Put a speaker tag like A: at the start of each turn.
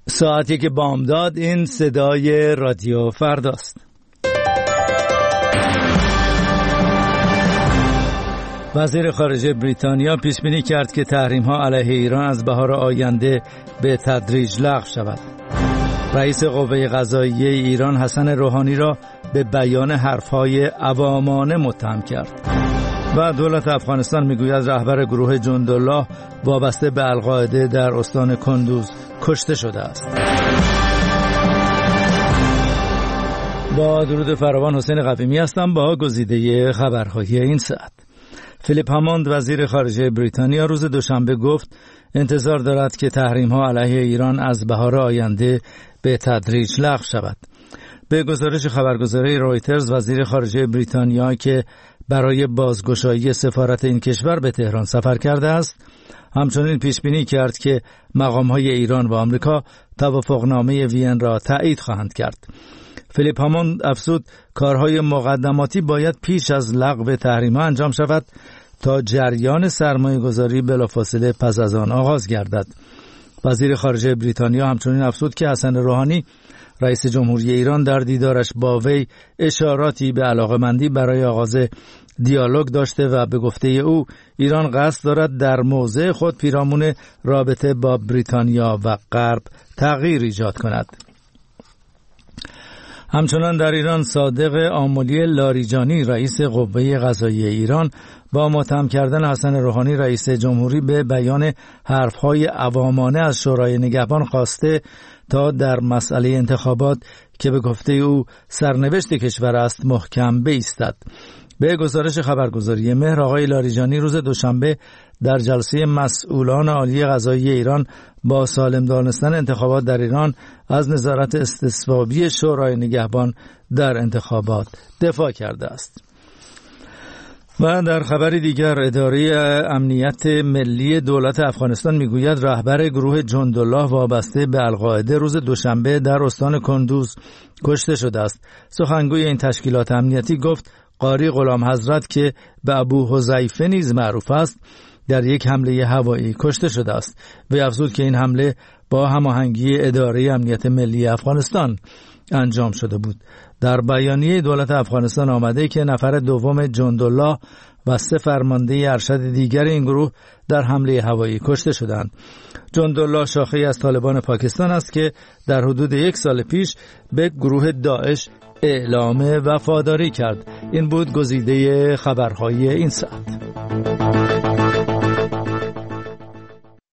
A: ساعتی که بامداد، این صدای رادیو فرداست. وزیر خارجه بریتانیا پیش بینی کرد که تحریم‌ها علیه ایران از بهار آینده به تدریج لغو شود. رئیس قوه قضاییه ایران حسن روحانی را به بیان حرف‌های عوامانه متهم کرد. و دولت افغانستان میگوید رهبر گروه جندالله وابسته به القاعده در استان کندوز کشته شده است. با درود فراوان، حسین قویمی هستم با گزیده خبرهای این ساعت. فیلیپ هاموند وزیر خارجه بریتانیا روز دوشنبه گفت انتظار دارد که تحریم‌ها علیه ایران از بهار آینده به تدریج لغو شود. به گزارش خبرگزاری رویترز، وزیر خارجه بریتانیا که برای بازگشایی سفارت این کشور به تهران سفر کرده است، همچنین پیش بینی کرد که مقام‌های ایران و آمریکا توافقنامه وین را تایید خواهند کرد. فیلیپ هاموند افزود کارهای مقدماتی باید پیش از لغو تحریم‌ها انجام شود تا جریان سرمایه‌گذاری بلافاصله پس از آن آغاز گردد. وزیر خارجه بریتانیا همچنین افزود که حسن روحانی رئیس جمهوری ایران در دیدارش با وی اشاراتی به علاقه‌مندی برای آغاز دیالوگ داشته و به گفته او ایران قصد دارد در موضع خود پیرامون رابطه با بریتانیا و غرب تغییر ایجاد کند. همچنان در ایران صادق آملی لاریجانی رئیس قوه قضاییه ایران با متهم کردن حسن روحانی رئیس جمهوری به بیان حرفهای عوامانه از شورای نگهبان خواسته تا در مسئله انتخابات که به گفته او سرنوشت کشور است محکم بایستد. به گزارش خبرگزاری مهر، آقای لاریجانی روز دوشنبه در جلسه مسئولان عالی قضایی ایران با سالم دانستن انتخابات در ایران از نظارت استصوابی شورای نگهبان در انتخابات دفاع کرده است. و در خبر دیگر، اداره امنیت ملی دولت افغانستان میگوید رهبر گروه جندالله وابسته به القاعده روز دوشنبه در استان کندوز کشته شده است. سخنگوی این تشکیلات امنیتی گفت قاری غلام حضرت که به ابو حذیفه نیز معروف است در یک حمله هوایی کشته شده است. وی افزود که این حمله با هماهنگی اداره امنیت ملی افغانستان انجام شده بود. در بیانیه دولت افغانستان آمده که نفر دوم جندالله و 3 فرمانده ارشد دیگر این گروه در حمله هوایی کشته شدند. جندالله شاخه‌ای از طالبان پاکستان است که در حدود 1 سال پیش به گروه داعش اعلام وفاداری کرد. این بود گزیده خبرهای این ساعت.